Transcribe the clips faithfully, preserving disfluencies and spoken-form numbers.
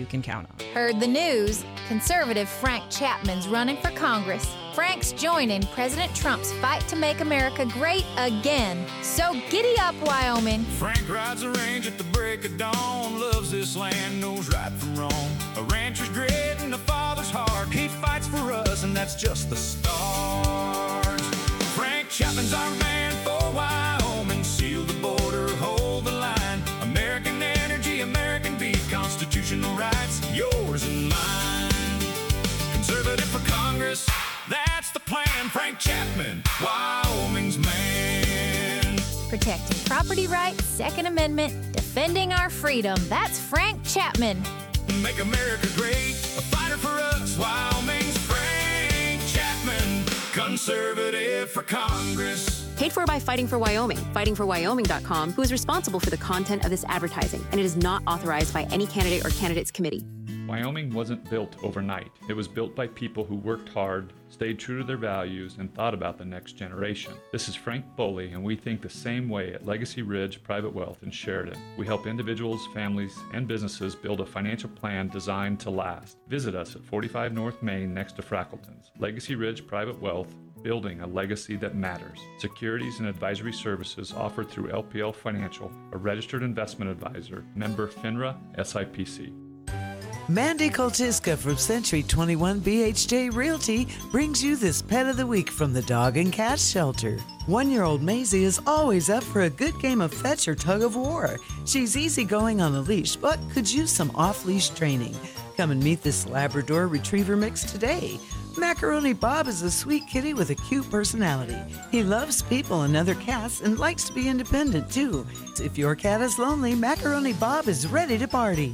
you can count on. Heard the news? Conservative Frank Chapman's running for Congress. Frank's joining President Trump's fight to make America great again. So giddy up, Wyoming. Frank rides the range at the break of dawn, loves this land, knows right from wrong. A rancher's grit and a father's heart. He fights for us, and that's just the start. Frank Chapman's our man for Wyoming. Seal the border, hold the line. American energy, American beef, constitutional rights, yours and mine. Conservative for Congress, that's the plan. Frank Chapman, Wyoming's man. Protecting property rights, Second Amendment, defending our freedom. That's Frank Chapman. Make America great, a fighter for us, Wyoming's Frank Chapman. Conservative for Congress. Paid for by Fighting for Wyoming, fighting for wyoming dot com, who is responsible for the content of this advertising, and it is not authorized by any candidate or candidates committee. Wyoming wasn't built overnight. It was built by people who worked hard, stayed true to their values, and thought about the next generation. This is Frank Boley, and we think the same way at Legacy Ridge Private Wealth in Sheridan. We help individuals, families, and businesses build a financial plan designed to last. Visit us at forty-five North Main next to Frackleton's. Legacy Ridge Private Wealth, building a legacy that matters. Securities and advisory services offered through L P L Financial, a registered investment advisor, member FINRA S I P C. Mandy Koltiska from Century twenty-one B H J Realty brings you this Pet of the Week from the Dog and Cat Shelter. One-year-old Maisie is always up for a good game of fetch or tug of war. She's easygoing on a leash, but could use some off-leash training. Come and meet this Labrador Retriever mix today. Macaroni Bob is a sweet kitty with a cute personality. He loves people and other cats and likes to be independent, too. If your cat is lonely, Macaroni Bob is ready to party.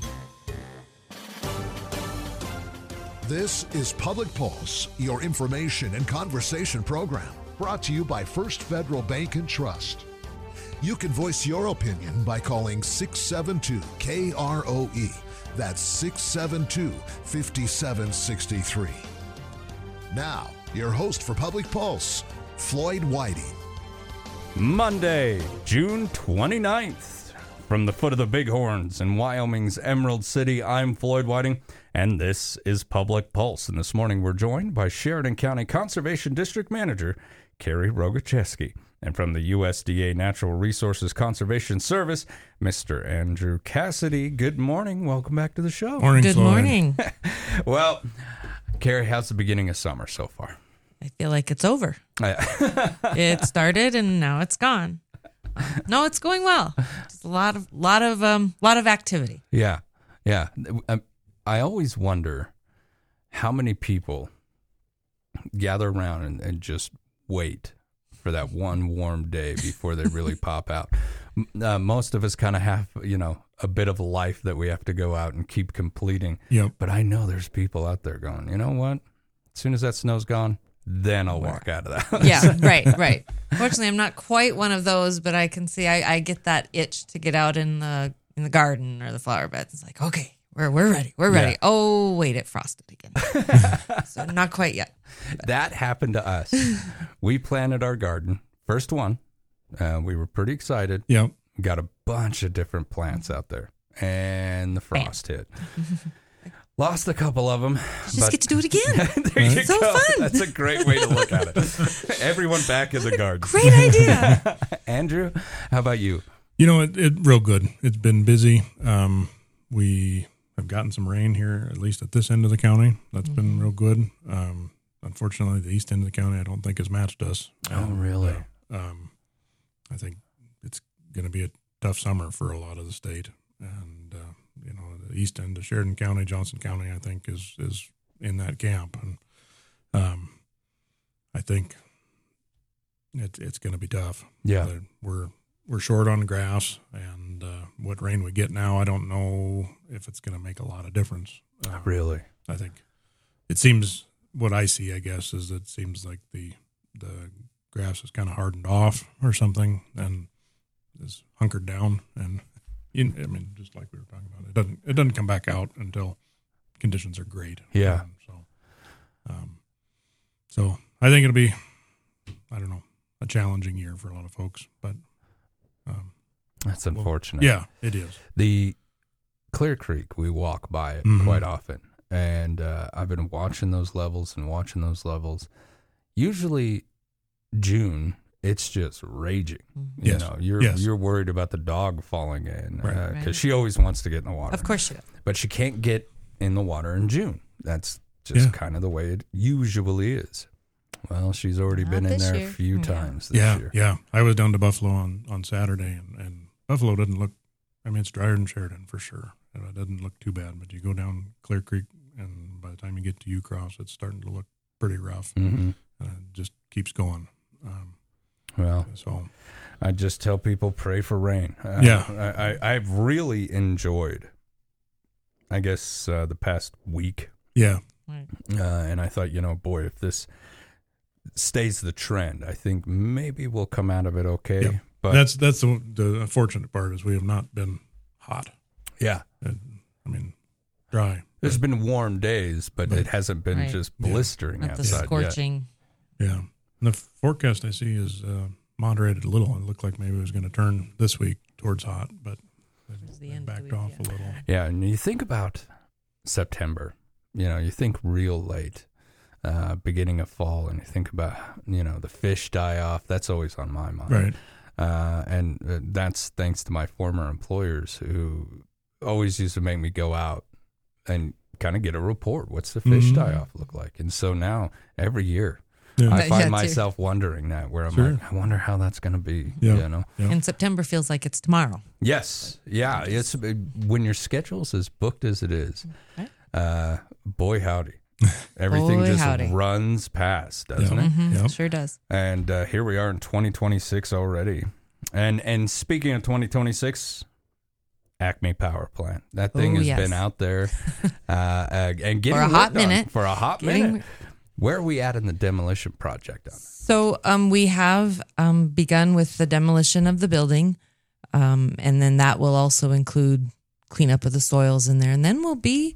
This is Public Pulse, your information and conversation program, brought to you by First Federal Bank and Trust. You can voice your opinion by calling six seven two K R O E. That's six seven two, five seven six three. Now, your host for Public Pulse, Floyd Whiting. Monday, June twenty-ninth. From the foot of the Bighorns in Wyoming's Emerald City, I'm Floyd Whiting, and this is Public Pulse. And this morning we're joined by Sheridan County Conservation District Manager Carrie Rogacheski. And from the U S D A Natural Resources Conservation Service, Mister Andrew Cassidy. Good morning. Welcome back to the show. Morning, Good Floyd. morning. Well, Carrie, how's the beginning of summer so far? I feel like it's over. It started and now it's gone. Um, no, it's going well. Just a lot of, lot of, um, lot of activity. Yeah, yeah. I always wonder how many people gather around and, and just wait for that one warm day before they really pop out. Uh, most of us kind of have, you know, a bit of a life that we have to go out and keep completing. Yep. But I know there's people out there going, you know what? As soon as that snow's gone, then I'll walk out of the house. Yeah, right, right. Fortunately, I'm not quite one of those, but I can see I, I get that itch to get out in the in the garden or the flower beds. It's like, okay, we're we're ready, we're ready. Yeah. Oh, wait, it frosted again. So not quite yet. But. That happened to us. We planted our garden, first one. Uh, we were pretty excited. Yep. Got a bunch of different plants out there, and the frost Bam. hit. Lost a couple of them. Just but get to do it again. There you so go. Fun. That's a great way to look at it. Everyone back in the garden. Great idea. Andrew, how about you? You know, it, it real good. It's been busy. Um, we have gotten some rain here, at least at this end of the county. That's mm-hmm. been real good. Um, unfortunately, the east end of the county, I don't think has matched us. Oh, um, really? Uh, um, I think it's going to be a tough summer for a lot of the state. And, uh, you know, the east end of Sheridan County, Johnson County, I think is, is in that camp. And um, I think it, it's going to be tough. Yeah. Uh, we're, we're short on grass, and uh, what rain we get now, I don't know if it's going to make a lot of difference. Uh, really? I think it seems, what I see, I guess, is it seems like the, the grass is kind of hardened off or something and is hunkered down. And You, I mean, just like we were talking about, it doesn't it doesn't come back out until conditions are great. Yeah. Um, so, um, so I think it'll be, I don't know, a challenging year for a lot of folks, but um, that's unfortunate. Well, yeah, it is. The Clear Creek, we walk by it Mhm. quite often. And uh, I've been watching those levels and watching those levels. Usually June, it's just raging. You Yes. know, you're Yes. you're worried about the dog falling in because Right. uh, Right. she always wants to get in the water. Of course she does. But she can't get in the water in June. That's just Yeah. kind of the way it usually is. Well, she's already Not been in this there year. a few Yeah. times this Yeah, year. yeah. I was down to Buffalo on, on Saturday, and, and Buffalo doesn't look, I mean, it's drier than Sheridan for sure. And it doesn't look too bad, but you go down Clear Creek, and by the time you get to U-Cross, it's starting to look pretty rough. hmm And it just keeps going. Um, Well, so, I just tell people pray for rain. Uh, Yeah. I, I, I've really enjoyed, I guess, uh, the past week. yeah. Right. Uh, and I thought, you know, boy, if this stays the trend, I think maybe we'll come out of it okay. Yeah. But That's that's the, the unfortunate part is we have not been hot. yeah, And, I mean, dry. there's been warm days, but But- it hasn't been Right. just Yeah. blistering Not the outside yet. scorching. Yeah. And the forecast I see is uh, moderated a little. It looked like maybe it was going to turn this week towards hot, but Towards the it end of the backed week, off yeah. a little. Yeah, and you think about September, you know, you think real late, uh, beginning of fall, and you think about, you know, the fish die off. That's always on my mind. Right. Uh, and uh, that's thanks to my former employers who always used to make me go out and kind of get a report. What's the fish Mhm. die off look like? And so now every year Yeah. I Yeah, find too. myself wondering that where I'm Sure. like, I wonder how that's going to be, Yeah. you know? Yeah. And September feels like it's tomorrow. Yes. Yeah. It's when your schedule's as booked as it is, Okay. uh, boy, howdy. Everything Boy, just howdy. runs past, doesn't Yeah. it? Mm-hmm. Yep. It sure does. And uh, here we are in twenty twenty-six already. And and speaking of twenty twenty-six, Acme Power Plant. That thing Oh, has yes. been out there uh, uh, and getting For a hot worked on minute. For a hot Getting- minute. Where are we at in the demolition project on that? So um, we have um, begun with the demolition of the building, um, and then that will also include cleanup of the soils in there, and then we'll be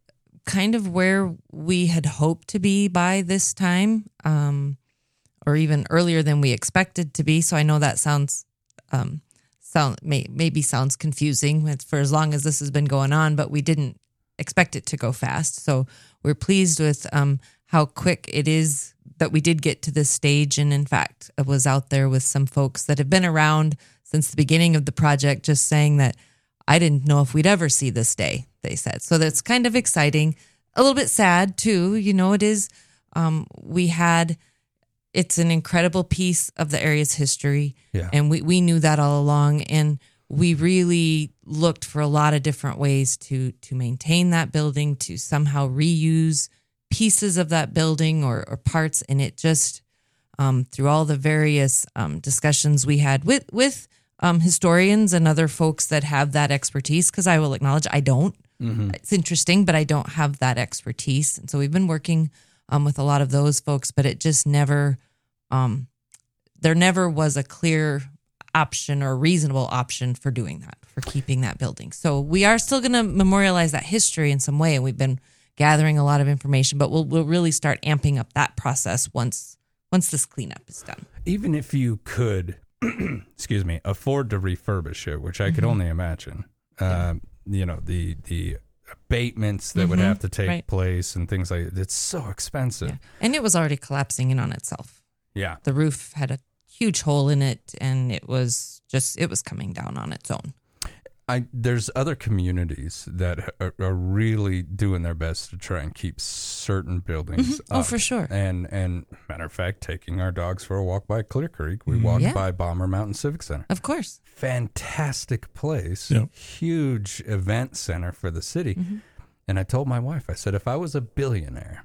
kind of where we had hoped to be by this time, um, or even earlier than we expected to be. So I know that sounds um, sound may, maybe sounds confusing it's for as long as this has been going on, but we didn't expect it to go fast. So we're pleased with um, how quick it is that we did get to this stage. And in fact, I was out there with some folks that have been around since the beginning of the project, just saying that I didn't know if we'd ever see this day, they said. So that's kind of exciting, a little bit sad too. You know, it is, um, we had, it's an incredible piece of the area's history. Yeah. And we, we knew that all along. And we really looked for a lot of different ways to, to maintain that building, to somehow reuse pieces of that building or, or parts. And it just, um, through all the various um, discussions we had with, with um, historians and other folks that have that expertise, because I will acknowledge I don't. Mm-hmm. It's interesting, but I don't have that expertise. And so we've been working um, with a lot of those folks, but it just never, um, there never was a clear option or reasonable option for doing that, for keeping that building. So we are still going to memorialize that history in some way. And we've been gathering a lot of information, but we'll we'll really start amping up that process once once this cleanup is done. Even if you could, excuse me, afford to refurbish it, which I could only imagine, um, you know, the the abatements that would Mhm, have to take right. place and things like that. It's so expensive. Yeah. And it was already collapsing in on itself. Yeah. The roof had a huge hole in it, and it was just it was coming down on its own. I, there's other communities that are, are really doing their best to try and keep certain buildings Oh, up. for sure. And and matter of fact, taking our dogs for a walk by Clear Creek, we Mhm. walked Yeah. by Bomber Mountain Civic Center. Of course. Fantastic place, Yep. huge event center for the city. Mhm. And I told my wife, I said, if I was a billionaire,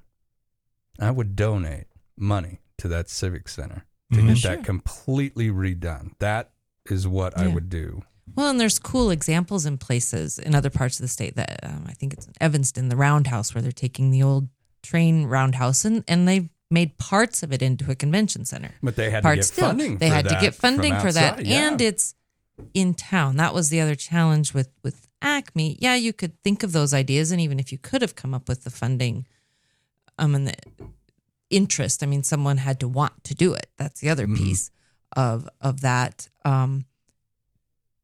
I would donate money to that civic center to Mhm. get Sure. that completely redone. That is what I Yeah. would do. Well, and there's cool examples in places in other parts of the state that um, I think it's in Evanston, the roundhouse, where they're taking the old train roundhouse and, and they've made parts of it into a convention center. But they had Parts to get still. funding. They for had to that get funding from for that. outside, yeah. And it's in town. That was the other challenge with, with Acme. Yeah, you could think of those ideas. And even if you could have come up with the funding um, and the interest, I mean, someone had to want to do it. That's the other Mhm. piece of, of that. Um,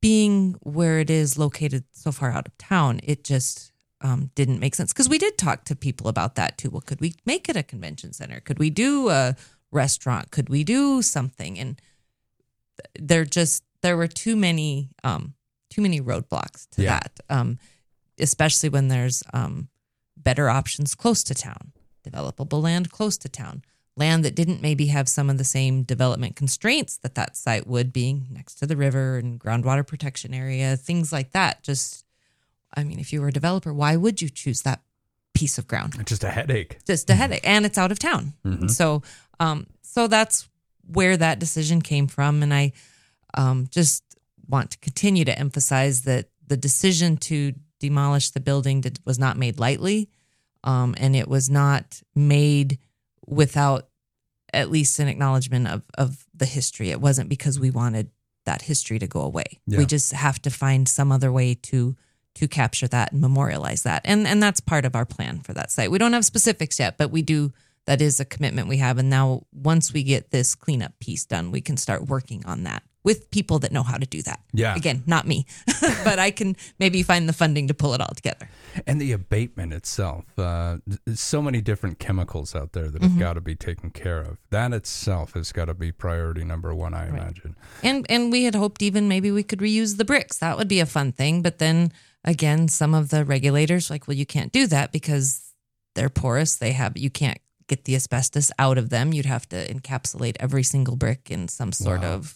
being where it is located so far out of town, it just um, didn't make sense. Because we did talk to people about that too. Well, could we make it a convention center? Could we do a restaurant? Could we do something? And there just there were too many um, too many roadblocks to Yeah. that, um, especially when there's um, better options close to town, developable land close to town. Land that didn't maybe have some of the same development constraints that that site would, being next to the river and groundwater protection area, things like that. Just, I mean, if you were a developer, why would you choose that piece of ground? Just a headache. Just a headache, and it's out of town. Mhm. So, um, so that's where that decision came from, and I um, just want to continue to emphasize that the decision to demolish the building did, was not made lightly, um, and it was not made without at least an acknowledgement of, of the history. It wasn't because we wanted that history to go away. Yeah. We just have to find some other way to to capture that and memorialize that. And and that's part of our plan for that site. We don't have specifics yet, but we do. That is a commitment we have. And now once we get this cleanup piece done, we can start working on that with people that know how to do that. Yeah. Again, not me, but I can maybe find the funding to pull it all together. And the abatement itself, uh, there's so many different chemicals out there that have Mhm. got to be taken care of. That itself has got to be priority number one, I Right. imagine. And and we had hoped even maybe we could reuse the bricks. That would be a fun thing. But then again, some of the regulators were like, well, you can't do that because they're porous. They have you can't get the asbestos out of them. You'd have to encapsulate every single brick in some sort Wow. of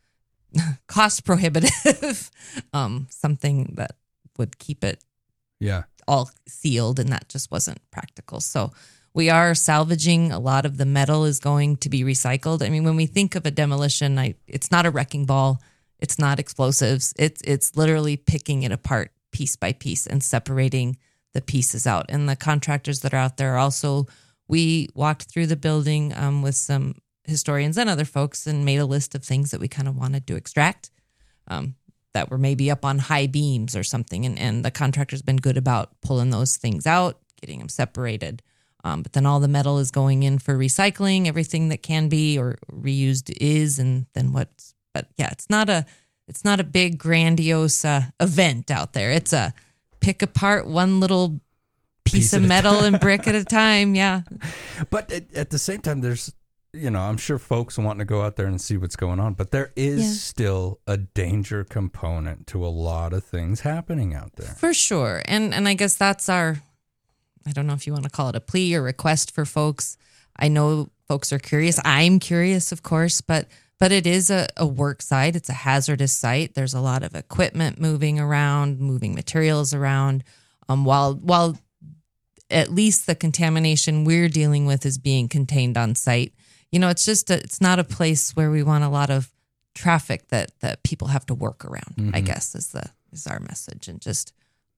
cost prohibitive um, something that would keep it Yeah. all sealed, and that just wasn't practical. So we are salvaging a lot of the metal is going to be recycled. I mean, when we think of a demolition, I, it's not a wrecking ball. It's not explosives. It's it's literally picking it apart piece by piece and separating the pieces out. And the contractors that are out there are also, we walked through the building um, with some historians and other folks and made a list of things that we kind of wanted to extract um, that were maybe up on high beams or something. And, and the contractor's been good about pulling those things out, getting them separated. Um, but then all the metal is going in for recycling. Everything that can be or reused is, and then what's, but yeah, it's not a, it's not a big grandiose uh, event out there. It's a pick apart one little piece, Piece of at a metal and brick at a time. Yeah. But at, at the same time, there's, you know, I'm sure folks wanting to go out there and see what's going on, but there is Yeah. still a danger component to a lot of things happening out there. For sure. And and I guess that's our, I don't know if you want to call it a plea or request for folks. I know folks are curious. I'm curious, of course, but but it is a, a work site. It's a hazardous site. There's a lot of equipment moving around, moving materials around. Um, while while at least the contamination we're dealing with is being contained on site. You know, it's just a, it's not a place where we want a lot of traffic that that people have to work around. I Mhm. guess is the is our message, and just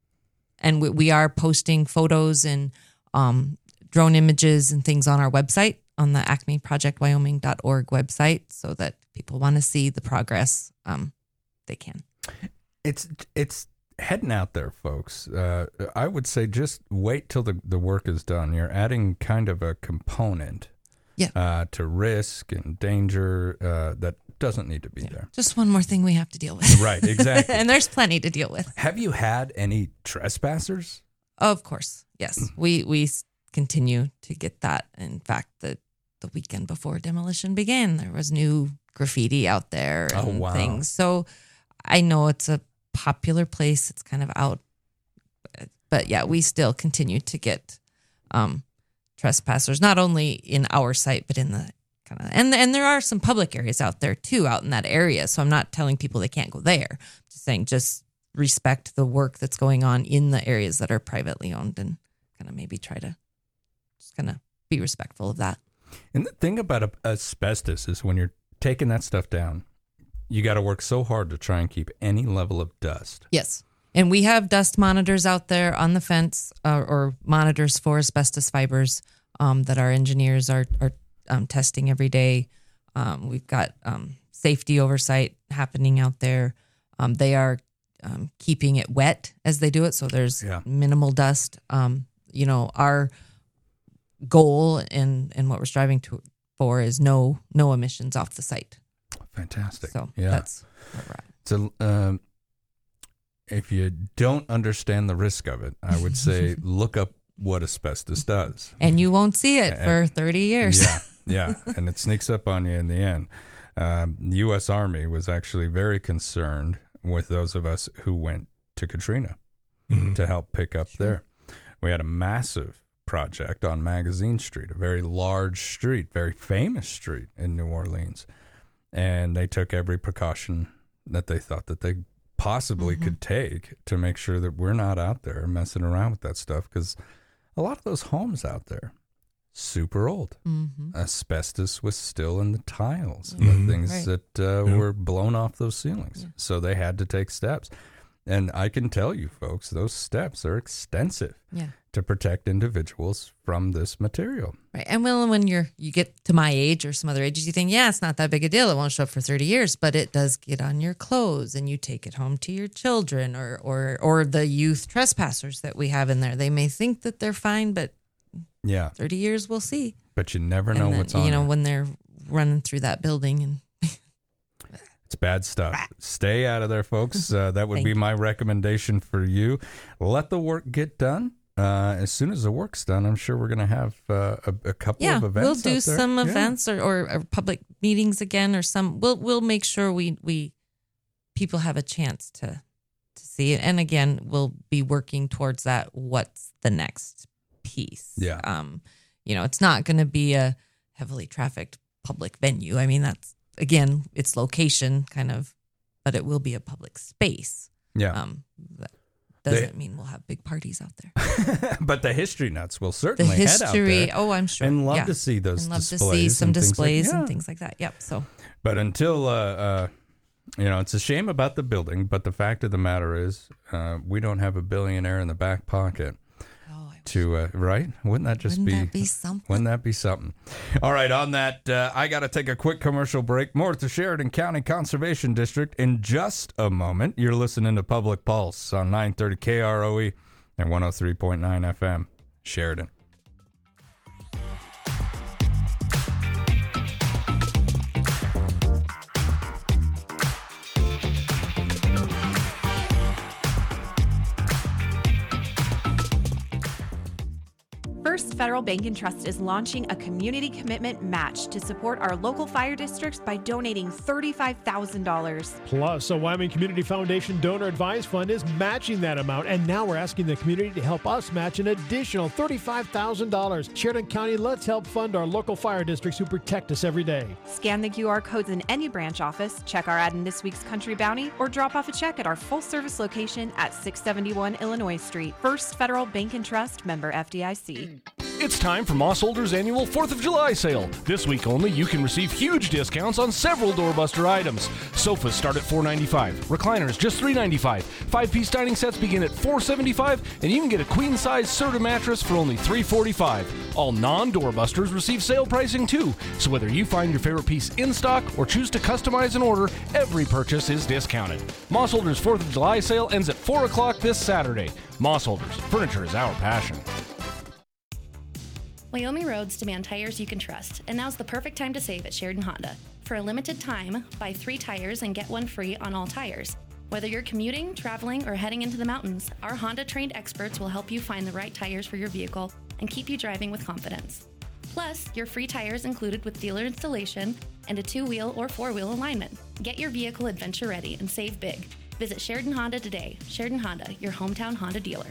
and we, we are posting photos and um, drone images and things on our website, on the acme project wyoming dot org website, so that people want to see the progress. Um, they can. It's it's heading out there, folks. Uh, I would say just wait till the, the work is done. You're adding kind of a component Yeah. uh, to risk and danger uh, that doesn't need to be there. Just one more thing we have to deal with. Right, exactly. And there's plenty to deal with. Have you had any trespassers? Of course, yes. We we s- continue to get that. In fact, the the weekend before demolition began, there was new graffiti out there and Oh, wow. things. So I know it's a popular place. It's kind of out, but yeah, we still continue to get um, trespassers, not only in our site, but in the kind of and and there are some public areas out there too, out in that area. So I'm not telling people they can't go there. I'm just saying just respect the work that's going on in the areas that are privately owned, and kind of maybe try to just kind of be respectful of that. And the thing about a- asbestos is when you're taking that stuff down, you got to work so hard to try and keep any level of dust. Yes. And we have dust monitors out there on the fence, uh, or monitors for asbestos fibers um, that our engineers are, are um, testing every day. Um, we've got um, safety oversight happening out there. Um, they are um, keeping it wet as they do it, so there's Yeah. minimal dust. Um, you know, our goal and, and what we're striving to for is no no emissions off the site. Fantastic. So yeah. that's where we're at. So um, if you don't understand the risk of it, I would say look up what asbestos does. And you won't see it And- for thirty years. Yeah, yeah, and it sneaks up on you in the end. Um, the U S Army was actually very concerned with those of us who went to Katrina Mhm. to help pick up there. We had a massive project on Magazine Street, a very large street, very famous street in New Orleans. And they took every precaution that they thought that they possibly Mm-hmm. could take to make sure that we're not out there messing around with that stuff. Because a lot of those homes out there, super old. Mm-hmm. Asbestos was still in the tiles, and Mhm. the things Right. that uh, Yeah. were blown off those ceilings. Yeah. So they had to take steps. And I can tell you, folks, those steps are extensive Yeah. to protect individuals from this material. Right. And well, when you're you get to my age or some other ages, you think, yeah, it's not that big a deal. It won't show up for thirty years, but it does get on your clothes, and you take it home to your children or or or the youth trespassers that we have in there. They may think that they're fine, but Yeah, thirty years we'll see. but you never know and then, what's on you know it. when they're running through that building and It's bad stuff. Stay out of there, folks. Uh, that would Thank be you. my recommendation for you. Let the work get done. Uh, as soon as the work's done, I'm sure we're going to have uh, a, a couple yeah, of events. we'll do out there. some Yeah. events or, or, or public meetings again or some. We'll we'll make sure we we people have a chance to to see it. And again, we'll be working towards that. What's the next piece? Yeah. Um, you know, it's not going to be a heavily trafficked public venue. I mean, that's again, its location kind of, but it will be a public space. Yeah. Um, that They- doesn't mean we'll have big parties out there. But the history nuts will The certainly head out history. there. Oh, I'm sure. And love yeah. to see those and love to displays see some and things like- displays yeah. and things like that. Yep. So But until, uh, uh, you know, it's a shame about the building, but the fact of the matter is uh, we don't have a billionaire in the back pocket oh, I to, uh, right? Wouldn't that just wouldn't be, that be something? wouldn't that be something? All right, on that, uh, I got to take a quick commercial break. More at the Sheridan County Conservation District in just a moment. You're listening to Public Pulse on nine thirty K R O E and one oh three point nine F M, Sheridan. First Federal Bank and Trust is launching a community commitment match to support our local fire districts by donating thirty-five thousand dollars. Plus, a Wyoming Community Foundation Donor Advised Fund is matching that amount, and now we're asking the community to help us match an additional thirty-five thousand dollars. Sheridan County, let's help fund our local fire districts who protect us every day. Scan the Q R codes in any branch office, check our ad in this week's Country Bounty, or drop off a check at our full-service location at six seventy-one Illinois Street. First Federal Bank and Trust, member F D I C. It's time for Moss Holders' annual fourth of July sale. This week only, you can receive huge discounts on several doorbuster items. Sofas start at four ninety-five, recliners just three ninety-five, five-piece dining sets begin at four seventy-five, and you can get a queen-size Serta mattress for only three forty-five. All non-doorbusters receive sale pricing too, so whether you find your favorite piece in stock or choose to customize an order, every purchase is discounted. Moss Holders' fourth of July sale ends at four o'clock this Saturday. Moss Holders, furniture is our passion. Wyoming roads demand tires you can trust, and now's the perfect time to save at Sheridan Honda. For a limited time, buy three tires and get one free on all tires. Whether you're commuting, traveling, or heading into the mountains, our Honda-trained experts will help you find the right tires for your vehicle and keep you driving with confidence. Plus, your free tires included with dealer installation and a two-wheel or four-wheel alignment. Get your vehicle adventure ready and save big. Visit Sheridan Honda today. Sheridan Honda, your hometown Honda dealer.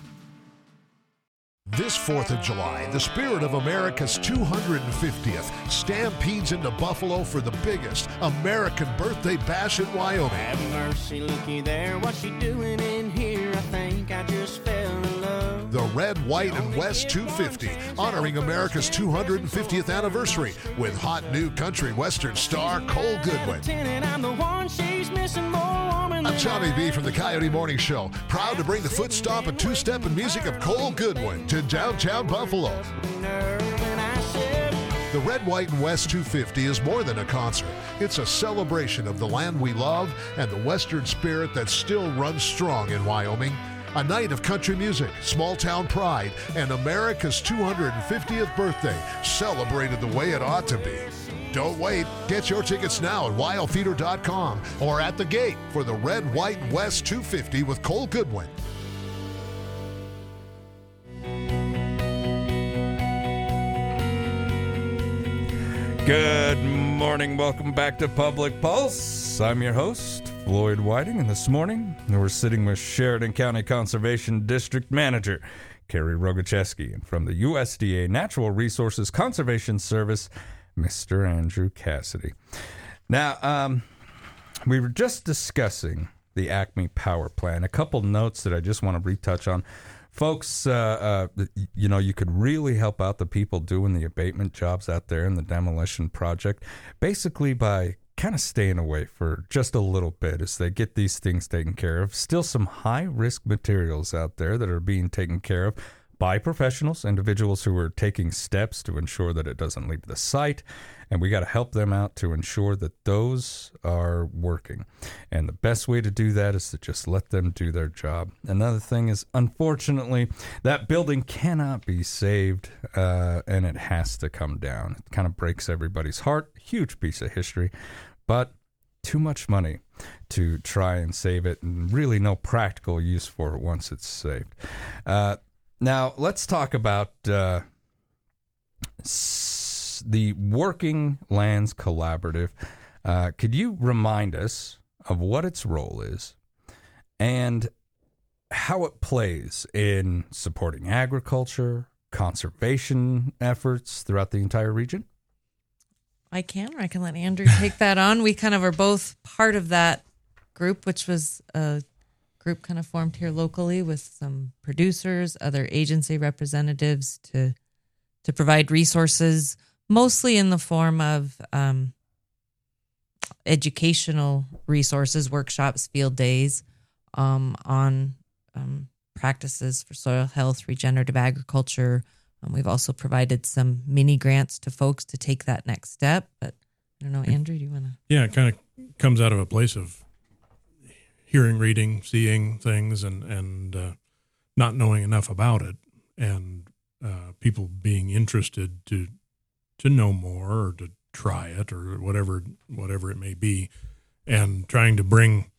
This fourth of July, the spirit of America's two hundred fiftieth stampedes into Buffalo for the biggest American birthday bash in Wyoming. Have mercy, looky there, what's she doing in here? I think I just fell in love. The Red, White, and West two fifty, honoring America's two hundred fiftieth anniversary with hot new country western star Cole Goodwin. I'm the one she's missing more woman I'm Johnny B from the Coyote Morning Show, proud to bring the foot stomp and two-step and music of Cole Goodwin to downtown Buffalo. The Red, White, and West two fifty is more than a concert. It's a celebration of the land we love and the Western spirit that still runs strong in Wyoming. A night of country music, small-town pride, and America's two hundred fiftieth birthday celebrated the way it ought to be. Don't wait. Get your tickets now at wild feeder dot com or at the gate for the Red, White, West two fifty with Cole Goodwin. Good morning. Welcome back to Public Pulse. I'm your host, Floyd Whiting, and this morning we're sitting with Sheridan County Conservation District Manager Carrie Rogacheski, and from the U S D A Natural Resources Conservation Service, Mister Andrew Cassidy. Now, um, we were just discussing the Acme Power Plant. A couple notes that I just want to retouch on. Folks, uh, uh, you know, you could really help out the people doing the abatement jobs out there in the demolition project, basically by kind of staying away for just a little bit as they get these things taken care of. Still some high-risk materials out there that are being taken care of by professionals, individuals who are taking steps to ensure that it doesn't leave the site, and we got to help them out to ensure that those are working. And the best way to do that is to just let them do their job. Another thing is, unfortunately, that building cannot be saved, uh, and it has to come down. It kind of breaks everybody's heart. Huge piece of history, but too much money to try and save it, and really no practical use for it once it's saved. Uh, Now, let's talk about uh, s- the Working Lands Collaborative. Uh, could you remind us of what its role is and how it plays in supporting agriculture, conservation efforts throughout the entire region? I can, or I can let Andrew take that on. We kind of are both part of that group, which was a group kind of formed here locally with some producers, other agency representatives to to provide resources, mostly in the form of um, educational resources, workshops, field days um, on um, practices for soil health, regenerative agriculture. Um, we've also provided some mini grants to folks to take that next step. But I don't know, Andrew, do you want to? Yeah, it kind of comes out of a place of hearing, reading, seeing things, and and uh, not knowing enough about it, and uh, people being interested to to know more or to try it or whatever whatever it may be, and trying to bring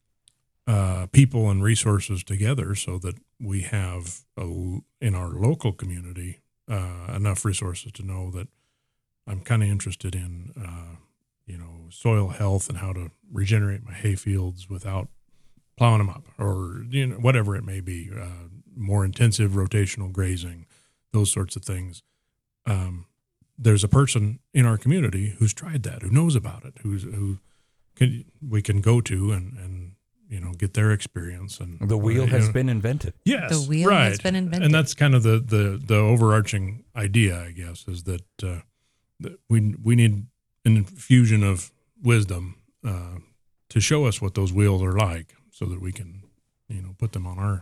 uh, people and resources together so that we have a, in our local community uh, enough resources to know that I'm kind of interested in uh, you know soil health and how to regenerate my hay fields without plowing them up, or you know whatever it may be, uh, more intensive rotational grazing, those sorts of things. Um, there's a person in our community who's tried that, who knows about it, who's who can we can go to and, and you know get their experience. And the wheel uh, has know, been invented. Yes, the wheel right. has been invented, and that's kind of the the, the overarching idea, I guess, is that, uh, that we we need an infusion of wisdom uh, to show us what those wheels are like, so that we can, you know, put them on our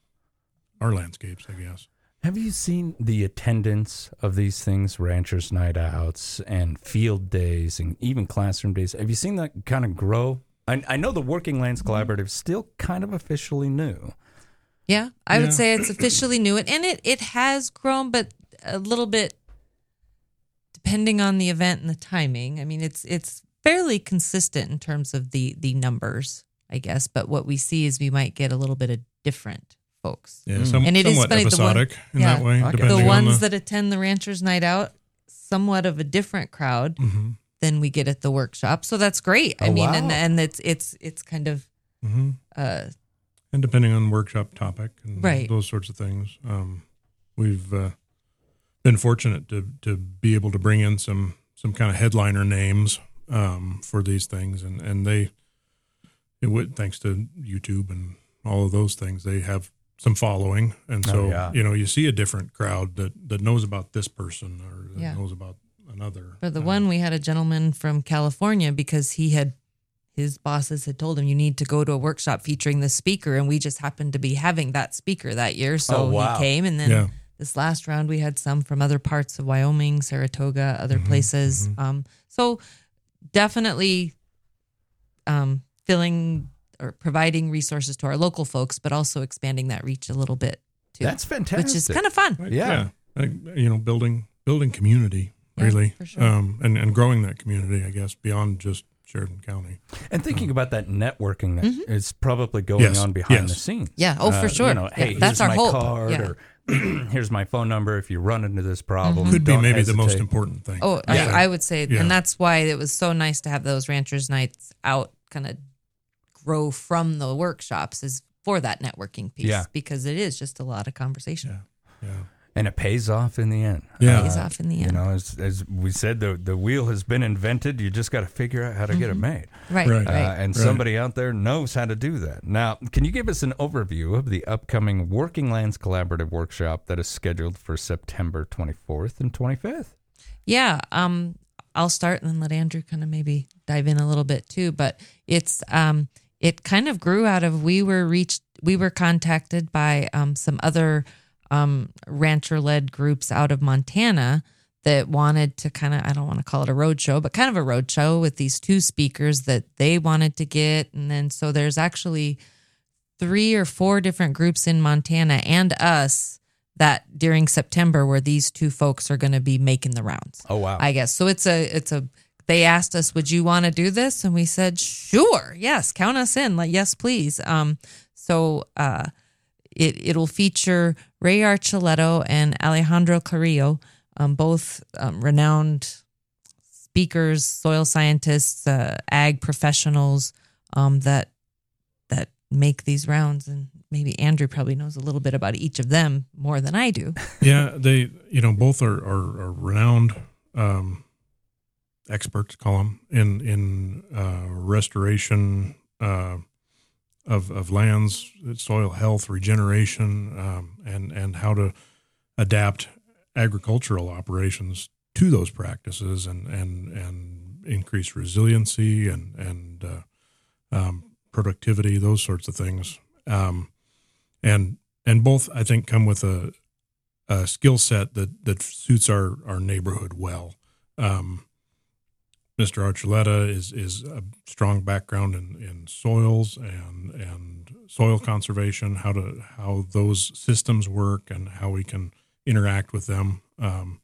our landscapes, I guess. Have you seen the attendance of these things, ranchers' night outs and field days and even classroom days? Have you seen that kind of grow? I, I know the Working Lands Collaborative is still kind of officially new. Yeah, I Yeah. would say it's officially new, and it it has grown, but a little bit depending on the event and the timing. I mean, it's it's fairly consistent in terms of the the numbers, I guess, but what we see is we might get a little bit of different folks. Yeah, some, and it is somewhat funny, episodic the one, in yeah, that way. the depending ones on the, that attend the Ranchers' Night Out, somewhat of a different crowd mm-hmm. than we get at the workshop. So that's great. I Oh, mean, wow. and and it's it's it's kind of mm-hmm. uh, and depending on workshop topic and Right. those sorts of things, um, we've uh, been fortunate to to be able to bring in some some kind of headliner names um, for these things, and and they, it would, thanks to YouTube and all of those things, they have some following, and so Oh, yeah. you know you see a different crowd that that knows about this person or that Yeah. knows about another. For the Um, one, we had a gentleman from California because he had, his bosses had told him, you need to go to a workshop featuring this speaker. And we just happened to be having that speaker that year. So Oh, wow. he came. And then Yeah. this last round, we had some from other parts of Wyoming, Saratoga, other Mhm, places. mhm. Um, so definitely um, filling or providing resources to our local folks, but also expanding that reach a little bit too. That's fantastic. Which is kind of fun. Right, Yeah. Like, you know, building building community Yeah, really, for sure. um, and and growing that community, I guess, beyond just Sheridan County. And thinking about that networking that Mhm. is probably going Yes, on behind yes. the scenes. Yeah, oh, for Uh, sure. You know, Yeah, hey, that's here's our my hope. card, Yeah. or here's my phone number if you run into this problem. Could be don't maybe the most hesitate. important thing. Oh, Yeah. I, I would say, Yeah. and that's why it was so nice to have those ranchers' nights out, kind of grow from the workshops, is for that networking piece. Yeah. Because it is just a lot of conversation. Yeah. And it pays off in the end. Yeah. It pays off in the You end. know, as, as we said, the the wheel has been invented. You just got to figure out how to get it made. Right, Right. Uh, right. and Right. somebody out there knows how to do that. Now, can you give us an overview of the upcoming Working Lands Collaborative Workshop that is scheduled for September twenty-fourth and twenty-fifth? Yeah, um, I'll start and then let Andrew kind of maybe dive in a little bit too. But it's um, it kind of grew out of we were reached we were contacted by um, some other um, rancher-led groups out of Montana that wanted to kind of, I don't want to call it a road show, but kind of a road show with these two speakers that they wanted to get. And then so there's actually three or four different groups in Montana and us that during September where these two folks are going to be making the rounds. Oh, wow. I guess. So it's a, it's a, they asked us, would you want to do this? And we said, sure. Yes. Count us in. Like, yes, please. Um, so, uh, it, it'll feature Ray Archuleta and Alejandro Carrillo, um, both um, renowned speakers, soil scientists, uh, ag professionals um, that that make these rounds. And maybe Andrew probably knows a little bit about each of them more than I do. Yeah, they, you know, both are, are, are renowned um, experts, call them, in, in uh, restoration uh, of, of lands, soil health, regeneration, um, and, and how to adapt agricultural operations to those practices and, and, and increase resiliency and, and uh, um, productivity, those sorts of things. Um, and and both, I think, come with a, a skill set that, that suits our, our neighborhood well. Um, Mister Archuleta is is a strong background in, in soils and and soil conservation, how to how those systems work and how we can interact with them. Um,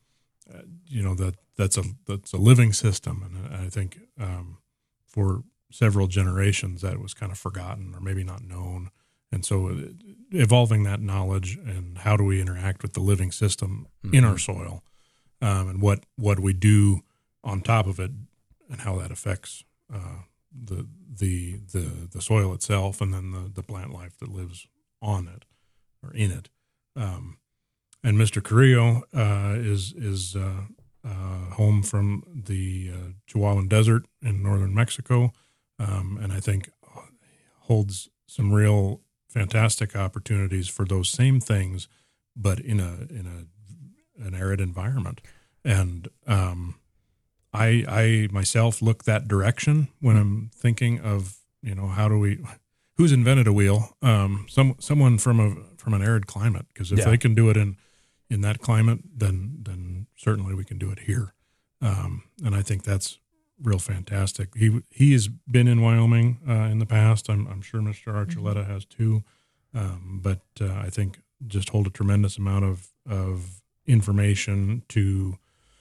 you know that that's a that's a living system, and I think um, for several generations that was kind of forgotten or maybe not known. And so evolving that knowledge and how do we interact with the living system mm-hmm. in our soil, um, and what, what we do on top of it and how that affects uh, the, the, the, the soil itself and then the, the plant life that lives on it or in it. Um, and Mister Carrillo uh, is, is uh, uh, home from the uh, Chihuahuan Desert in northern Mexico. Um, and I think holds some real fantastic opportunities for those same things, but in a in a an arid environment. And um, I I myself look that direction when I'm thinking of, you know, how do we, who's invented a wheel? Um, some someone from a from an arid climate, because if Yeah. they can do it in in that climate, then then certainly we can do it here. Um, and I think that's real fantastic. He he has been in Wyoming uh, in the past. I'm I'm sure Mister Archuleta has too, um, but uh, I think just hold a tremendous amount of of information to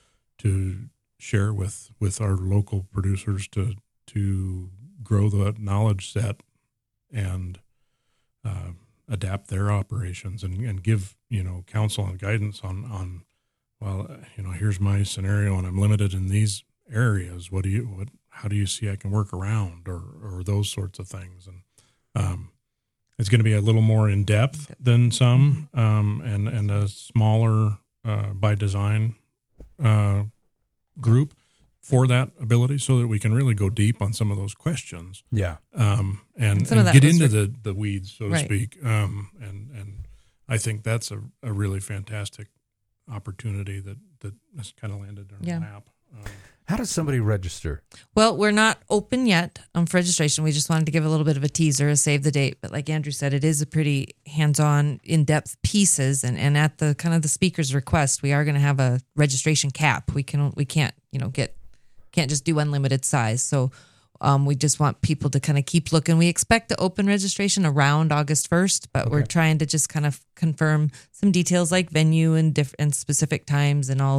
to share with with our local producers to to grow the knowledge set and uh, adapt their operations and, and give you know counsel and guidance on on well you know here's my scenario and I'm limited in these areas. What do you, what, how do you see I can work around or, or those sorts of things? And, um, it's going to be a little more in depth than some, um, and, and a smaller, uh, by design, uh, group for that ability so that we can really go deep on some of those questions. Yeah. Um, and, Some of and that get was into re- the, the weeds, so to Right. speak. Um, and, and I think that's a, a really fantastic opportunity that, that has kind of landed in our Yeah. lap. Um, How does somebody register? Well, we're not open yet um, for registration. We just wanted to give a little bit of a teaser, a save the date. But like Andrew said, it is a pretty hands-on, in-depth pieces. And, and at the kind of the speaker's request, we are going to have a registration cap. We can we can't you know get can't just do unlimited size. So um, we just want people to kind of keep looking. We expect to open registration around August first, but we're trying to just kind of confirm some details like venue and different and specific times and all the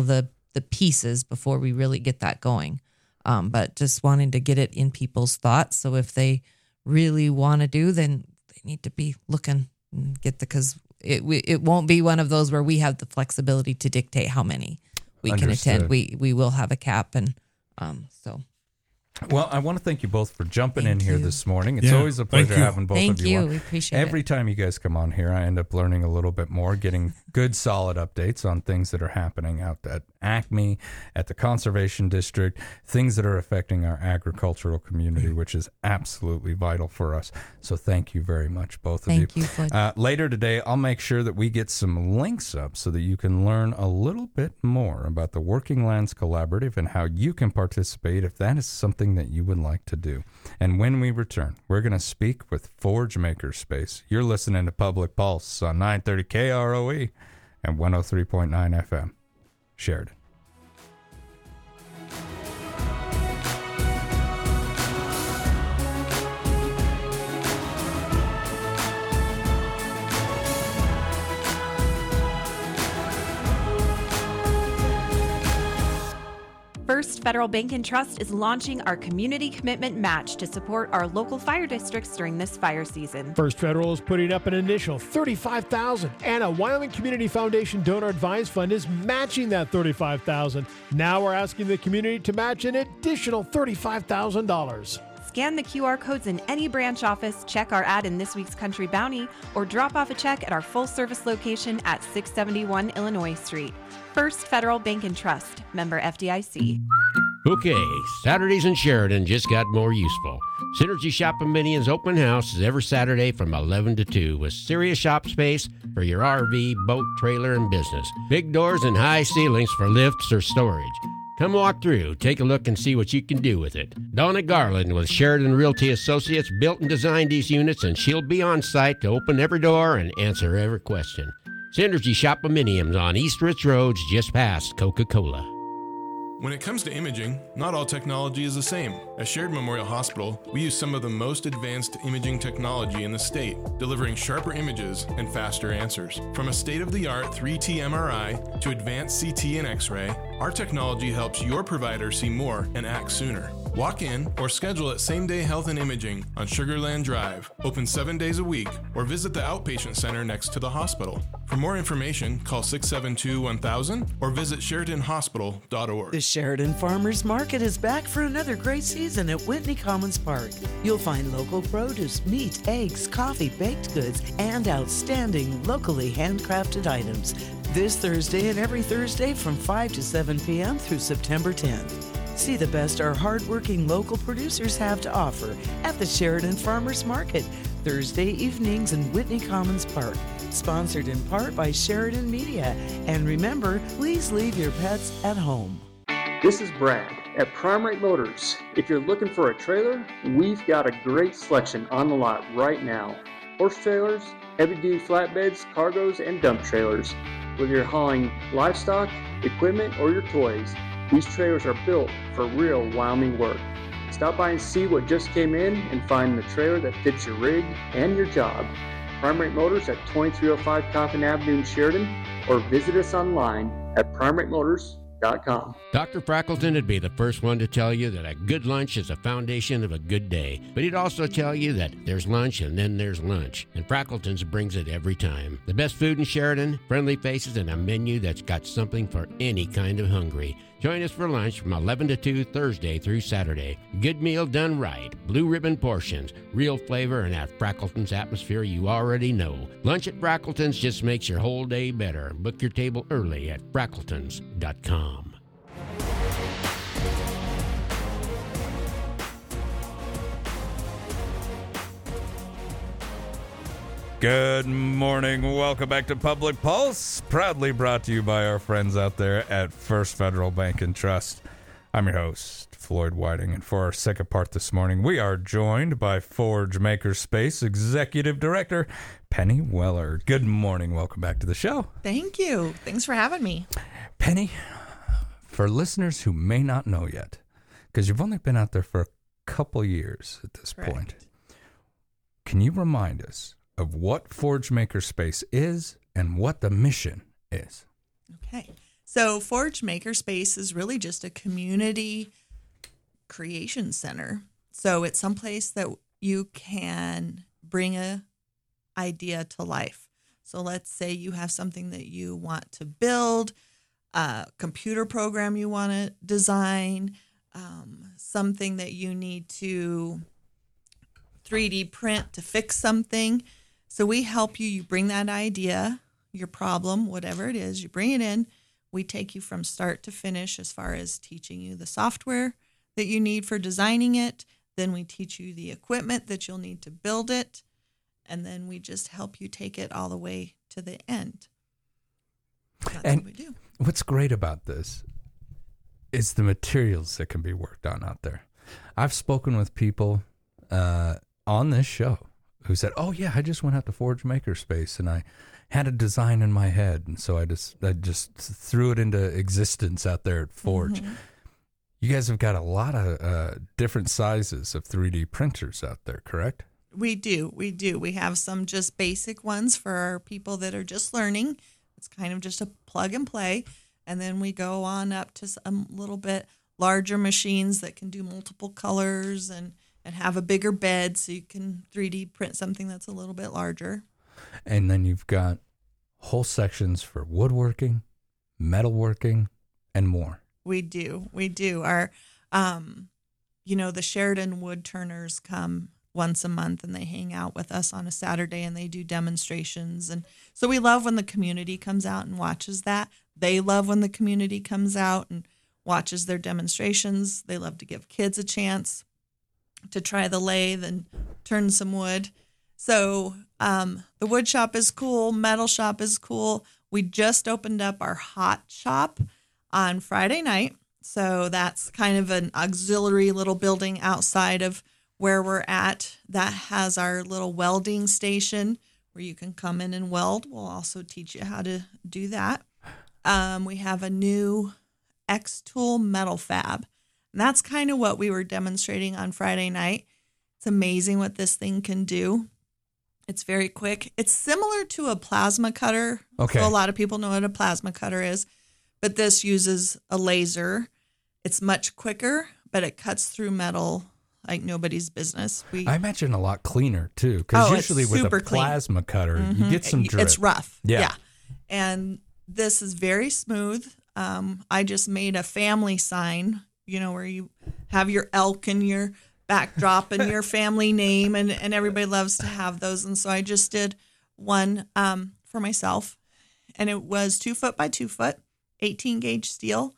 the pieces before we really get that going. Um, but just wanting to get it in people's thoughts. So if they really want to do, then they need to be looking and get the, because it we, it won't be one of those where we have the flexibility to dictate how many we Understood. can attend. We we will have a cap, and um, so. Well, I want to thank you both for jumping Thank in here you. this morning. It's Yeah, always a thank pleasure you. having both Thank of you you. on. We appreciate Every it. time you guys come on here, I end up learning a little bit more, getting good, solid updates on things that are happening out at Acme, at the Conservation District, things that are affecting our agricultural community, which is absolutely vital for us. So thank you very much, both of Thank you. you, Floyd. Uh, later today, I'll make sure that we get some links up so that you can learn a little bit more about the Working Lands Collaborative and how you can participate if that is something that you would like to do. And when we return, we're going to speak with Forge Makerspace. You're listening to Public Pulse on nine thirty K R O E and one oh three point nine F M. Sheridan. First Federal Bank and Trust is launching our Community Commitment Match to support our local fire districts during this fire season. First Federal is putting up an initial thirty-five thousand dollars, and a Wyoming Community Foundation Donor Advised Fund is matching that thirty-five thousand dollars. Now we're asking the community to match an additional thirty-five thousand dollars. Scan the Q R codes in any branch office, check our ad in this week's Country Bounty, or drop off a check at our full-service location at six seventy-one Illinois Street. First Federal Bank and Trust, member F D I C. Okay, Saturdays in Sheridan just got more useful. Synergy Shop Dominions open house is every Saturday from eleven to two with serious shop space for your R V, boat, trailer, and business. Big doors and high ceilings for lifts or storage. Come walk through, take a look, and see what you can do with it. Donna Garland with Sheridan Realty Associates built and designed these units, and she'll be on site to open every door and answer every question. Synergy Shop Dominions on East Ridge Road, just past Coca-Cola. When it comes to imaging, not all technology is the same. At Sheridan Memorial Hospital, we use some of the most advanced imaging technology in the state, delivering sharper images and faster answers. From a state-of-the-art three T M R I to advanced C T and X-ray, our technology helps your provider see more and act sooner. Walk in or schedule at Same Day Health and Imaging on Sugar Land Drive, open seven days a week, or visit the outpatient center next to the hospital. For more information, call six seven two, one thousand or visit Sheridan Hospital dot org. The Sheridan Farmers Market is back for another great season at Whitney Commons Park. You'll find local produce, meat, eggs, coffee, baked goods, and outstanding locally handcrafted items. This Thursday and every Thursday from five to seven p.m. through September tenth. See the best our hardworking local producers have to offer at the Sheridan Farmers Market, Thursday evenings in Whitney Commons Park. Sponsored in part by Sheridan Media. And remember, please leave your pets at home. This is Brad at Prime Rate Motors. If you're looking for a trailer, we've got a great selection on the lot right now. Horse trailers, heavy-duty flatbeds, cargos, and dump trailers. Whether you're hauling livestock, equipment, or your toys, these trailers are built for real Wyoming work. Stop by and see what just came in and find the trailer that fits your rig and your job. Prime Rate Motors at twenty-three oh five Coffin Avenue in Sheridan, or visit us online at prime rate motors dot com. Doctor Frackleton would be the first one to tell you that a good lunch is the foundation of a good day. But he'd also tell you that there's lunch and then there's lunch. And Frackleton's brings it every time. The best food in Sheridan, friendly faces, and a menu that's got something for any kind of hungry. Join us for lunch from eleven to two Thursday through Saturday. Good meal done right. Blue ribbon portions. Real flavor and that Frackleton's atmosphere you already know. Lunch at Frackleton's just makes your whole day better. Book your table early at frackletons dot com. Good morning. Welcome back to Public Pulse, proudly brought to you by our friends out there at First Federal Bank and Trust. I'm your host, Floyd Whiting, and for our second part this morning, we are joined by Forge Makerspace Executive Director, Penny Weller. Good morning. Welcome back to the show. Thank you. Thanks for having me. Penny, for listeners who may not know yet, because you've only been out there for a couple years at this Correct. point, can you remind us of what Forge Makerspace is and what the mission is? Okay. So Forge Makerspace is really just a community creation center. So it's someplace that you can bring a idea to life. So let's say you have something that you want to build, a computer program you want to design, um, something that you need to three D print to fix something. So we help you. You bring that idea, your problem, whatever it is, you bring it in. We take you from start to finish as far as teaching you the software that you need for designing it. Then we teach you the equipment that you'll need to build it. And then we just help you take it all the way to the end. That's and what we do. What's great about this is the materials that can be worked on out there. I've spoken with people uh, on this show who said, oh, yeah, I just went out to Forge Makerspace and I had a design in my head. And so I just I just threw it into existence out there at Forge. Mm-hmm. You guys have got a lot of uh, different sizes of three D printers out there, correct? We do. We do. We have some just basic ones for our people that are just learning. It's kind of just a plug and play. And then we go on up to some little bit larger machines that can do multiple colors and, and have a bigger bed so you can three D print something that's a little bit larger. And then you've got whole sections for woodworking, metalworking, and more. We do. We do. Our, um, you know, the Sheridan wood turners come once a month and they hang out with us on a Saturday and they do demonstrations. And so we love when the community comes out and watches that. They love when the community comes out and watches their demonstrations. They love to give kids a chance to try the lathe and turn some wood. So um, the wood shop is cool. Metal shop is cool. We just opened up our hot shop on Friday night. So that's kind of an auxiliary little building outside of where we're at. That has our little welding station where you can come in and weld. We'll also teach you how to do that. Um, we have a new X-Tool metal fab. And that's kind of what we were demonstrating on Friday night. It's amazing what this thing can do. It's very quick. It's similar to a plasma cutter. Okay. So a lot of people know what a plasma cutter is. But this uses a laser. It's much quicker, but it cuts through metal like nobody's business. We I imagine a lot cleaner, too, because oh, usually with a plasma clean. cutter, mm-hmm. you get some drip. It's rough. Yeah. yeah. And this is very smooth. Um, I just made a family sign, you know, where you have your elk and your backdrop and your family name, and, and everybody loves to have those. And so I just did one um, for myself, and it was two foot by two foot. eighteen gauge steel,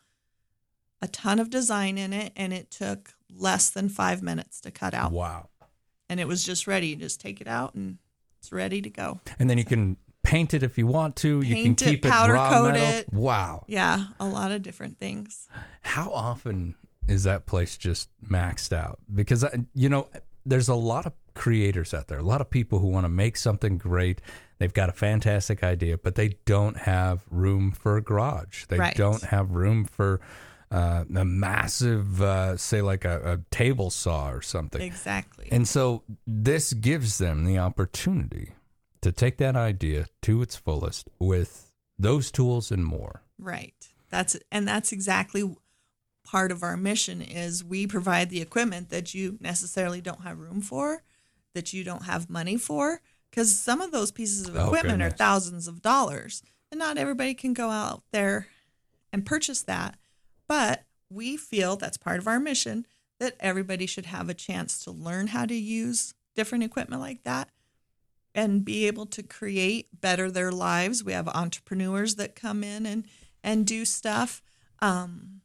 a ton of design in it, and it took less than five minutes to cut out. Wow. And it was just ready. You just take it out and it's ready to go. And then you can paint it if you want to. Paint you can keep it, powder it raw coat metal. it. Wow. Yeah, a lot of different things. How often is that place just maxed out? Because, you know, there's a lot of creators out there, a lot of people who want to make something great. They've got a fantastic idea, but they don't have room for a garage. They right. don't have room for uh, a massive, uh, say, like a, a table saw or something. Exactly. And so this gives them the opportunity to take that idea to its fullest with those tools and more. Right. That's and that's exactly part of our mission is we provide the equipment that you necessarily don't have room for, that you don't have money for. Because some of those pieces of equipment oh, are thousands of dollars. And not everybody can go out there and purchase that. But we feel that's part of our mission, that everybody should have a chance to learn how to use different equipment like that and be able to create, better their lives. We have entrepreneurs that come in and, and do stuff. Um,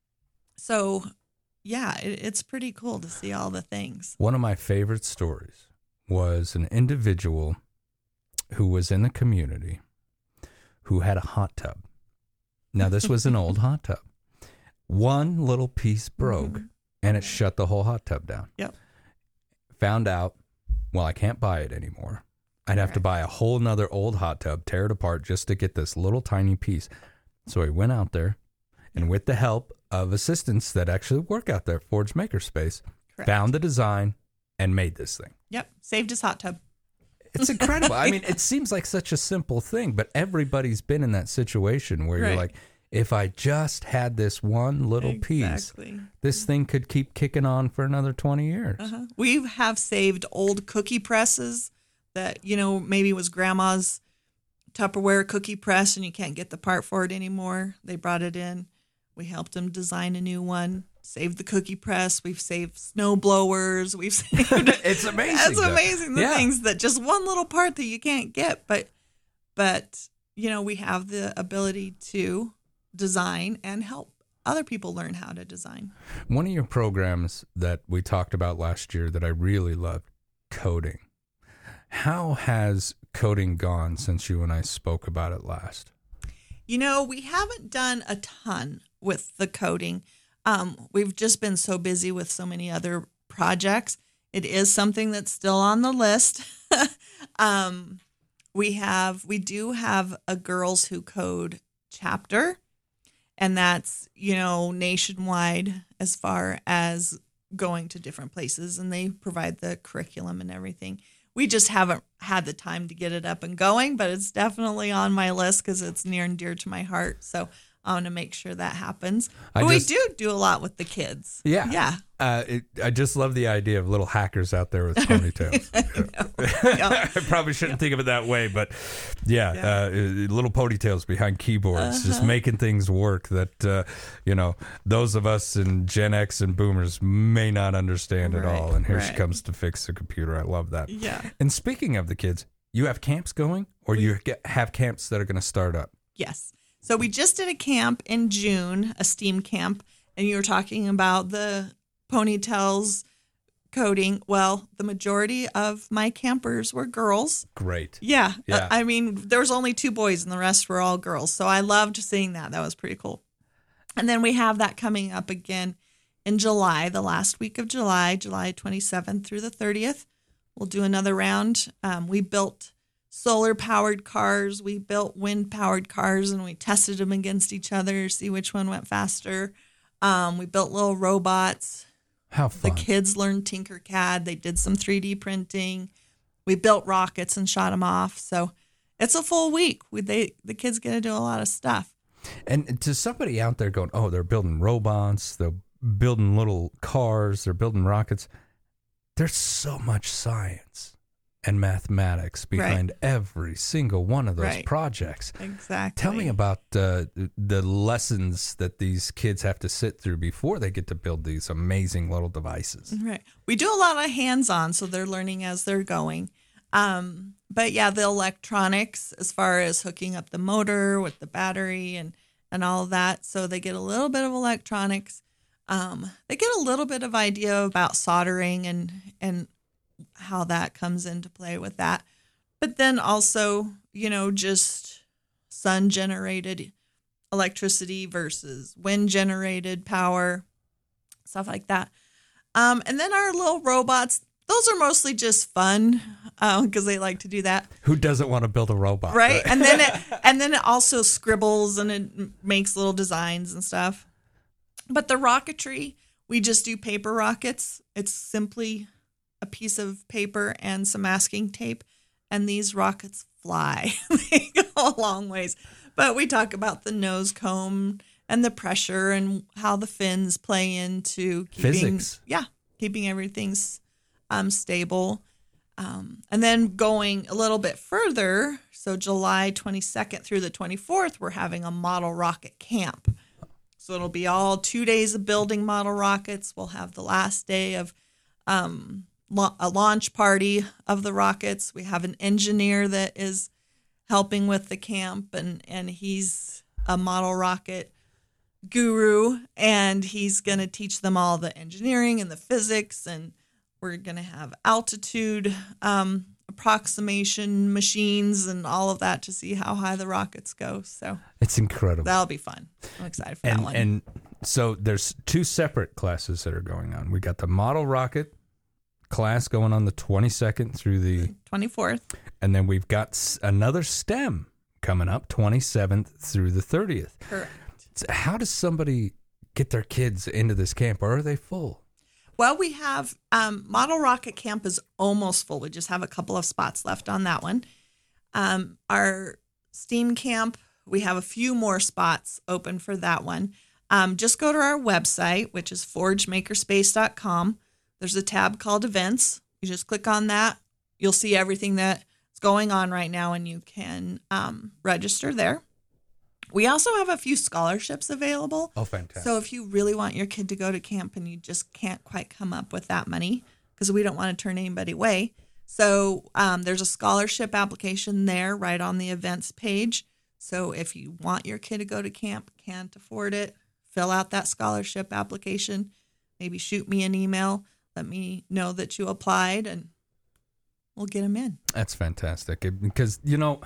so, yeah, it, it's pretty cool to see all the things. One of my favorite stories was an individual who was in the community who had a hot tub. Now, this was an old hot tub. One little piece broke, mm-hmm. and it shut the whole hot tub down. Yep. Found out, well, I can't buy it anymore. I'd have right. to buy a whole nother old hot tub, tear it apart just to get this little tiny piece. So he went out there, and with the help of assistants that actually work out there at Forge Makerspace, Correct. found the design and made this thing. Yep. Saved his hot tub. It's incredible. I mean, it seems like such a simple thing, but everybody's been in that situation where right. you're like, if I just had this one little Exactly. piece, this thing could keep kicking on for another twenty years. Uh-huh. We have saved old cookie presses that, you know, maybe was grandma's Tupperware cookie press and you can't get the part for it anymore. They brought it in. We helped them design a new one, saved the cookie press. We've saved snow blowers. We've saved. It's amazing. It's amazing the Yeah. things that just one little part that you can't get. But, but, you know, we have the ability to design and help other people learn how to design. One of your programs that we talked about last year that I really loved, coding. How has coding gone since you and I spoke about it last? You know, we haven't done a ton with the coding. Um, we've just been so busy with so many other projects. It is something that's still on the list. um, we have, we do have a Girls Who Code chapter, and that's, you know, nationwide as far as going to different places, and they provide the curriculum and everything. We just haven't had the time to get it up and going, but it's definitely on my list because it's near and dear to my heart. So I want to make sure that happens. I But just- we do do a lot with the kids. Yeah. Yeah. Uh, it, I just love the idea of little hackers out there with ponytails. I probably shouldn't think of it that way, but yeah, Uh, little ponytails behind keyboards, just Uh-huh. making things work that, uh, you know, those of us in Gen X and boomers may not understand at Right, all. And here she right. comes to fix the computer. I love that. Yeah. And speaking of the kids, you have camps going, or you get, have camps that are going to start up? Yes. So we just did a camp in June, a STEAM camp, and you were talking about the ponytails coding. Well, the majority of my campers were girls. Great. Yeah. Yeah. I mean, there was only two boys and the rest were all girls. So I loved seeing that. That was pretty cool. And then we have that coming up again in July, the last week of July, July twenty-seventh through the thirtieth. We'll do another round. Um, we built solar powered cars. We built wind powered cars and we tested them against each other, see which one went faster. Um, we built little robots. How fun. The kids learned Tinkercad. They did some three D printing. We built rockets and shot them off. So it's a full week. We, they, the kids get to do a lot of stuff. And to somebody out there going, oh, they're building robots, they're building little cars, they're building rockets. There's so much science and mathematics behind Right. every single one of those Right. projects. Exactly. Tell me about uh, the lessons that these kids have to sit through before they get to build these amazing little devices. Right. We do a lot of hands-on, so they're learning as they're going. Um, but yeah, the electronics as far as hooking up the motor with the battery and, and all of that. So they get a little bit of electronics. Um, they get a little bit of idea about soldering and, and how that comes into play with that. But then also, you know, just sun generated electricity versus wind generated power, stuff like that. Um, and then our little robots, those are mostly just fun because they like to do that. Who doesn't want to build a robot? Right. And then it, and then it also scribbles and it makes little designs and stuff. But the rocketry, we just do paper rockets. It's simply a piece of paper and some masking tape, and these rockets fly. They go a long ways. But we talk about the nose cone and the pressure and how the fins play into keeping, Physics. yeah, keeping everything's um, stable. Um, and then going a little bit further, so July twenty-second through the twenty-fourth, we're having a model rocket camp. So it'll be all two days of building model rockets. We'll have the last day of um, la- a launch party of the rockets. We have an engineer that is helping with the camp, and, and he's a model rocket guru, and he's going to teach them all the engineering and the physics, and we're going to have altitude um, approximation machines and all of that to see how high the rockets go. So It's incredible. that'll be fun. I'm excited for and, that one. And so there's two separate classes that are going on. We got the model rocket class going on the twenty-second through the twenty-fourth. And then we've got s- another STEM coming up twenty-seventh through the thirtieth. Correct. So how does somebody get their kids into this camp, or are they full? Well, we have um, Model Rocket Camp is almost full. We just have a couple of spots left on that one. Um, our STEAM camp we have a few more spots open for that one. Um, just go to our website, which is forge makerspace dot com. There's a tab called Events. You just click on that. You'll see everything that's going on right now, and you can um, register there. We also have a few scholarships available. Oh, fantastic. So if you really want your kid to go to camp and you just can't quite come up with that money, because we don't want to turn anybody away. So um, there's a scholarship application there right on the events page. So if you want your kid to go to camp, can't afford it, fill out that scholarship application. Maybe shoot me an email. Let me know that you applied, and we'll get them in. That's fantastic. It- because, you know,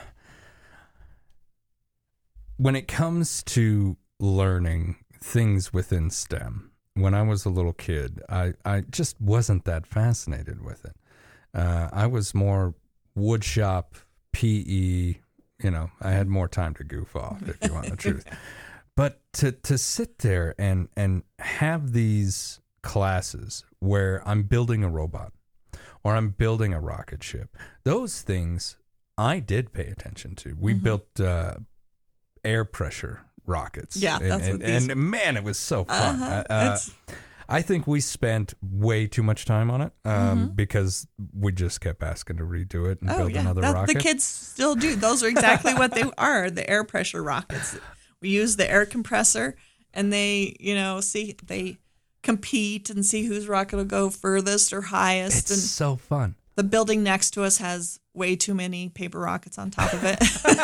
when it comes to learning things within STEM, when I was a little kid, I, I just wasn't that fascinated with it. Uh, I was more wood shop, P E, you know, I had more time to goof off, if you want the truth. But to, to sit there and, and have these classes where I'm building a robot or I'm building a rocket ship, those things I did pay attention to. We Mm-hmm. built uh, air pressure rockets. Yeah, and, that's and, what these- and man, it was so fun. Uh-huh. Uh, uh, It's- I think we spent way too much time on it um, Mhm. because we just kept asking to redo it and Oh, build yeah. another That- rocket. The kids still do. Those are exactly what they are, the air pressure rockets. We use the air compressor, and they, you know, see, they compete and see whose rocket will go furthest or highest. It's and so fun. the building next to us has way too many paper rockets on top of it.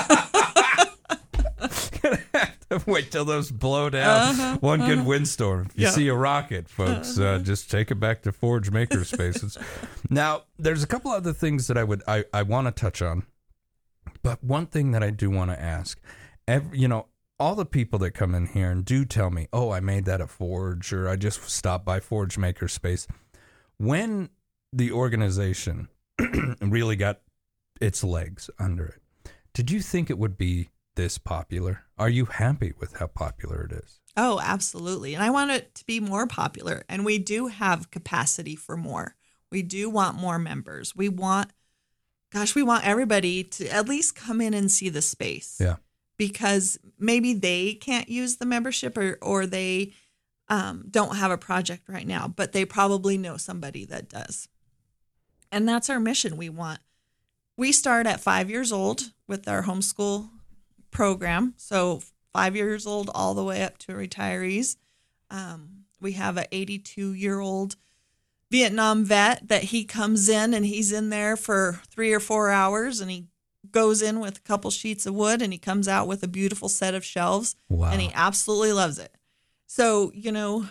Wait till those blow down. Uh-huh, One good uh-huh. windstorm. If you Yeah. see a rocket, folks, uh, just take it back to Forge Makerspaces. Now, there's a couple other things that I would I, I want to touch on, but one thing that I do want to ask, every, you know, all the people that come in here and do tell me, oh, I made that at Forge, or I just stopped by Forge Makerspace. When the organization really got its legs under it, did you think it would be this popular? Are you happy with how popular it is? Oh, absolutely. And I want it to be more popular. And we do have capacity for more. We do want more members. We want, gosh, we want everybody to at least come in and see the space. Yeah. Because maybe they can't use the membership, or, or they um, don't have a project right now, but they probably know somebody that does. And that's our mission. We want, we start at five years old with our homeschool program. So five years old all the way up to retirees. Um, we have an eighty-two-year-old Vietnam vet that he comes in, and he's in there for three or four hours, and he goes in with a couple sheets of wood, and he comes out with a beautiful set of shelves. Wow. And he absolutely loves it. So, you know,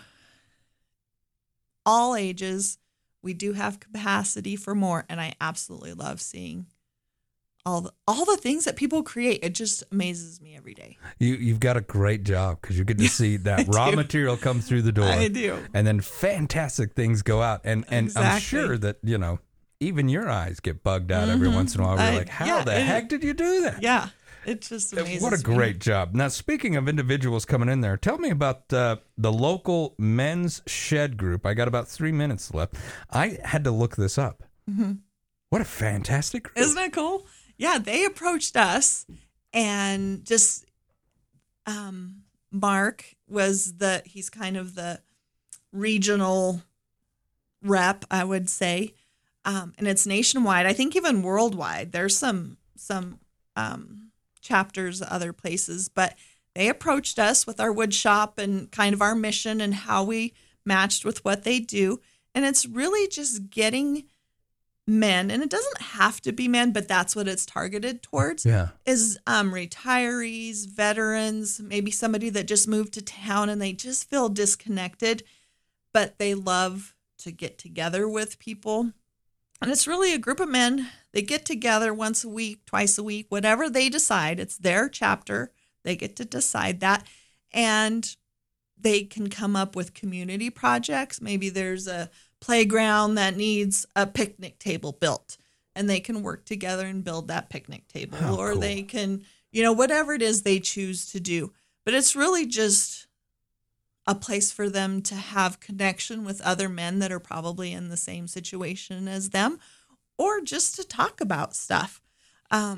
all ages, we do have capacity for more, and I absolutely love seeing all the, all the things that people create. It just amazes me every day. You, you've got a great job because you get to see that raw do. material come through the door. I do. And then fantastic things go out. And, and I'm Exactly. sure that, you know, even your eyes get bugged out every Mhm. once in a while. We're I- like, how yeah, the it- heck did you do that? Yeah, it just amazes What a me. great job. Now, speaking of individuals coming in there, tell me about uh, the local men's shed group. I got about three minutes left. I had to look this up. Mhm. What a fantastic group. Isn't it cool? Yeah, they approached us, and just um, Mark was the, he's kind of the regional rep, I would say. Um, and it's nationwide. I think even worldwide. There's some some um, chapters other places, but they approached us with our wood shop and kind of our mission and how we matched with what they do. And it's really just getting men, and it doesn't have to be men, but that's what it's targeted towards. Yeah. Is um, retirees, veterans, maybe somebody that just moved to town and they just feel disconnected, but they love to get together with people. And it's really a group of men. They get together once a week, twice a week, whatever they decide. It's their chapter. They get to decide that. And they can come up with community projects. Maybe there's a playground that needs a picnic table built, and they can work together and build that picnic table. How or cool. they can, you know, whatever it is they choose to do. But it's really just a place for them to have connection with other men that are probably in the same situation as them, or just to talk about stuff. Um,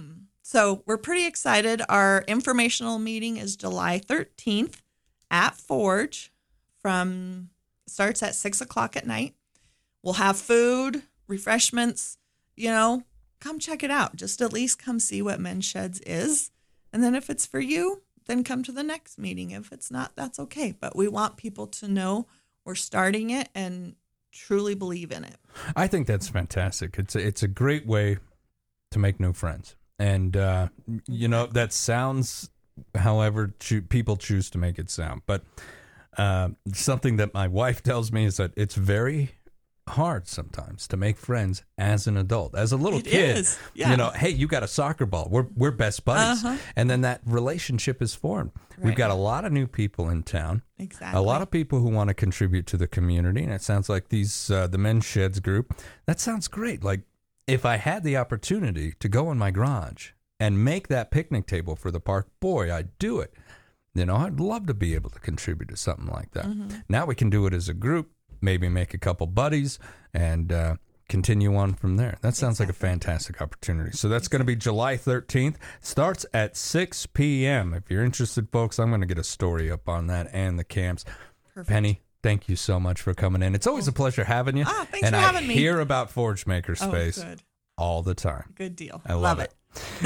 So we're pretty excited. Our informational meeting is July thirteenth at Forge. From starts at six o'clock at night. We'll have food, refreshments. You know, come check it out. Just at least come see what Men's Sheds is. And then if it's for you, then come to the next meeting. If it's not, that's okay. But we want people to know we're starting it and truly believe in it. I think that's fantastic. It's a, it's a great way to make new friends. And, uh, you know, that sounds however cho- people choose to make it sound. But uh, something that my wife tells me is that it's very hard sometimes to make friends as an adult. As a little It kid, is, yeah. you know, hey, you got a soccer ball. We're we're best buddies. Uh-huh. And then that relationship is formed. We've Right. got a lot of new people in town. Exactly. A lot of people who want to contribute to the community. And it sounds like these uh, the Men's Sheds group. That sounds great. Like if I had the opportunity to go in my garage and make that picnic table for the park, boy, I'd do it. You know, I'd love to be able to contribute to something like that. Mm-hmm. Now we can do it as a group, maybe make a couple buddies, and uh, continue on from there. That sounds like a fantastic opportunity. So that's going to be July thirteenth. Starts at six p.m. If you're interested, folks, I'm going to get a story up on that and the camps. Perfect. Penny, thank you so much for coming in. It's always a pleasure having you. Ah, thanks and for I having me. hear about Forge Makerspace Oh, good. all the time. Good deal. I love, it.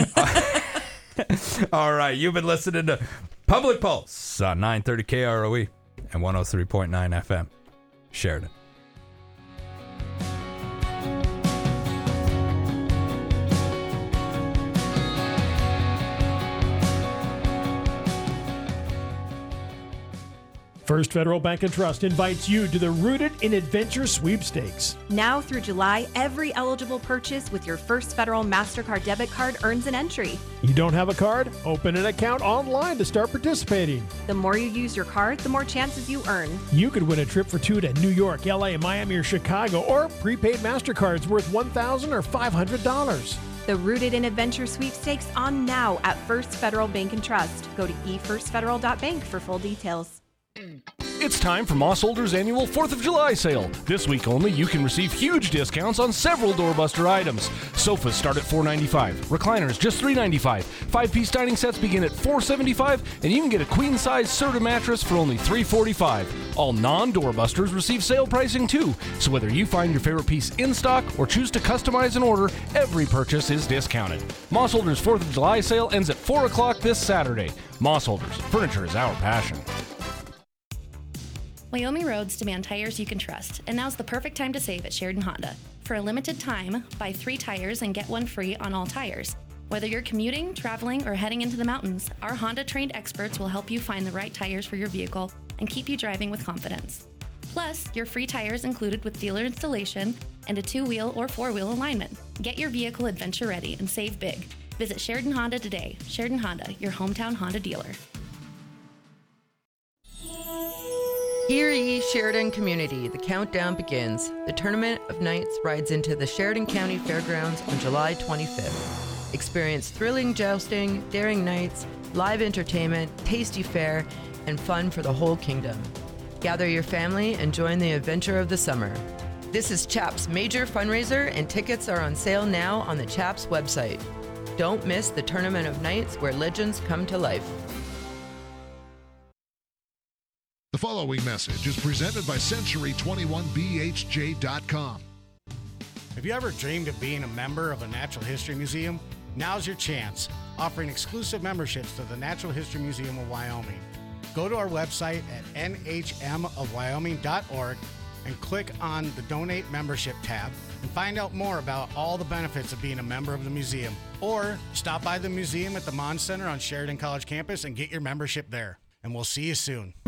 All right, you've been listening to Public Pulse on nine thirty K R O E and one oh three point nine F M. Sheridan. First Federal Bank and Trust invites you to the Rooted in Adventure Sweepstakes. Now through July, every eligible purchase with your First Federal MasterCard debit card earns an entry. You don't have a card? Open an account online to start participating. The more you use your card, the more chances you earn. You could win a trip for two to New York, L A, Miami, or Chicago, or prepaid MasterCards worth one thousand dollars or five hundred dollars. The Rooted in Adventure Sweepstakes on now at First Federal Bank and Trust. Go to e first federal dot bank for full details. It's time for Moss Holders' annual fourth of July sale. This week only, you can receive huge discounts on several doorbuster items. Sofas start at four ninety-five, recliners just three ninety-five, five-piece dining sets begin at four seventy-five, and you can get a queen-size Serta mattress for only three forty-five. All non-doorbusters receive sale pricing too, so whether you find your favorite piece in stock or choose to customize an order, every purchase is discounted. Moss Holders' fourth of July sale ends at four o'clock this Saturday. Moss Holders, furniture is our passion. Wyoming roads demand tires you can trust, and now's the perfect time to save at Sheridan Honda. For a limited time, buy three tires and get one free on all tires. Whether you're commuting, traveling, or heading into the mountains, our Honda-trained experts will help you find the right tires for your vehicle and keep you driving with confidence. Plus, your free tires included with dealer installation and a two-wheel or four-wheel alignment. Get your vehicle adventure ready and save big. Visit Sheridan Honda today. Sheridan Honda, your hometown Honda dealer. Hear ye, Sheridan community, the countdown begins. The Tournament of Nights rides into the Sheridan County Fairgrounds on July twenty-fifth. Experience thrilling jousting, daring nights, live entertainment, tasty fare, and fun for the whole kingdom. Gather your family and join the adventure of the summer. This is CHAP's major fundraiser, and tickets are on sale now on the CHAP's website. Don't miss the Tournament of Nights where legends come to life. The following message is presented by Century twenty-one B H J dot com. Have you ever dreamed of being a member of a natural history museum? Now's your chance, offering exclusive memberships to the Natural History Museum of Wyoming. Go to our website at N H M of Wyoming dot org and click on the Donate Membership tab and find out more about all the benefits of being a member of the museum. Or stop by the museum at the Mon Center on Sheridan College campus and get your membership there. And we'll see you soon.